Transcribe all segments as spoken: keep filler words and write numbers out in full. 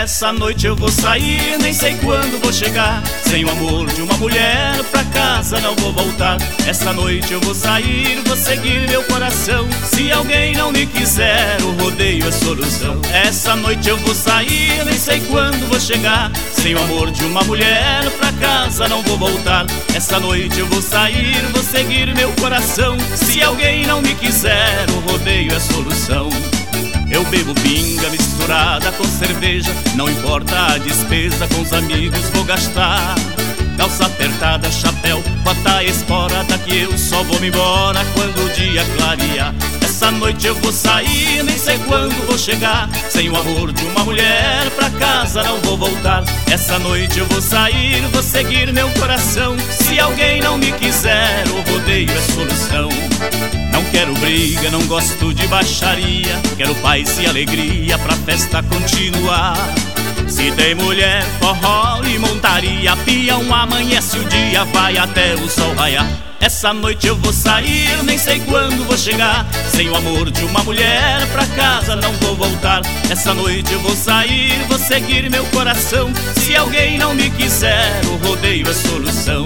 Essa noite eu vou sair, nem sei quando vou chegar. Sem o amor de uma mulher, pra casa não vou voltar. Essa noite eu vou sair, vou seguir meu coração. Se alguém não me quiser, o rodeio é solução. Essa noite eu vou sair, nem sei quando vou chegar. Sem o amor de uma mulher, pra casa não vou voltar. Essa noite eu vou sair, vou seguir meu coração. Se alguém não me quiser, o rodeio é solução. Eu bebo pinga misturada com cerveja, não importa a despesa, com os amigos vou gastar. Calça apertada, chapéu, bota esporada, que eu só vou me embora quando o dia clarear. Essa noite eu vou sair, nem sei quando vou chegar. Sem o amor de uma mulher, pra casa não vou voltar. Essa noite eu vou sair, vou seguir meu coração. Se alguém não me quiser, o rodeio é solução. Não quero briga, não gosto de baixaria. Quero paz e alegria pra festa continuar. Se tem mulher, forró e montaria, peão, amanhece o dia, vai até o sol raiar. Essa noite eu vou sair, nem sei quando vou chegar. Sem o amor de uma mulher, pra casa não vou voltar. Essa noite eu vou sair, vou seguir meu coração. Se alguém não me quiser, o rodeio é solução.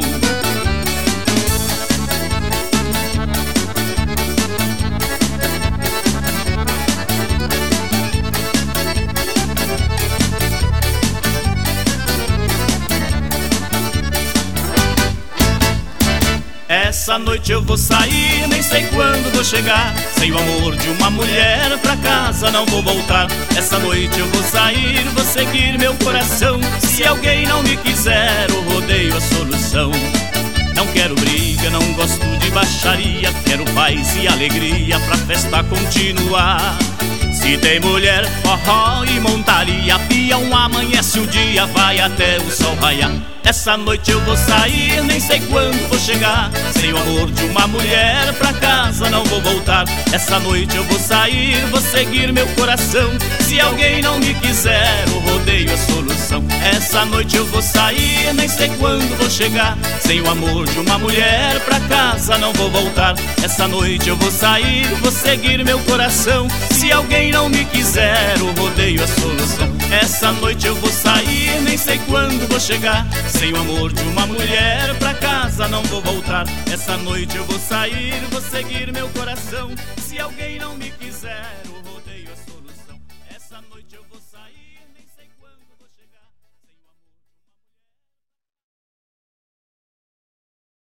Essa noite eu vou sair, nem sei quando vou chegar. Sem o amor de uma mulher, pra casa não vou voltar. Essa noite eu vou sair, vou seguir meu coração. Se alguém não me quiser, o rodeio é solução. Não quero briga, não gosto de baixaria. Quero paz e alegria pra festa continuar. Se tem mulher, forró e montaria, peão, amanhece o dia, vai até o sol raiar. Essa noite eu vou sair, nem sei quando vou chegar. Sem o amor de uma mulher, pra casa não vou voltar. Essa noite eu vou sair, vou seguir meu coração. Se alguém não me quiser, o rodeio é solução. Essa noite eu vou sair, nem sei quando vou chegar. Sem o amor de uma mulher, pra casa não vou voltar. Essa noite eu vou sair, vou seguir meu coração. Se alguém não me quiser, o rodeio é solução. Essa noite eu vou sair, nem sei quando vou chegar. Sem o amor de uma mulher, pra casa não vou voltar. Essa noite eu vou sair, vou seguir meu coração. Se alguém não me quiser...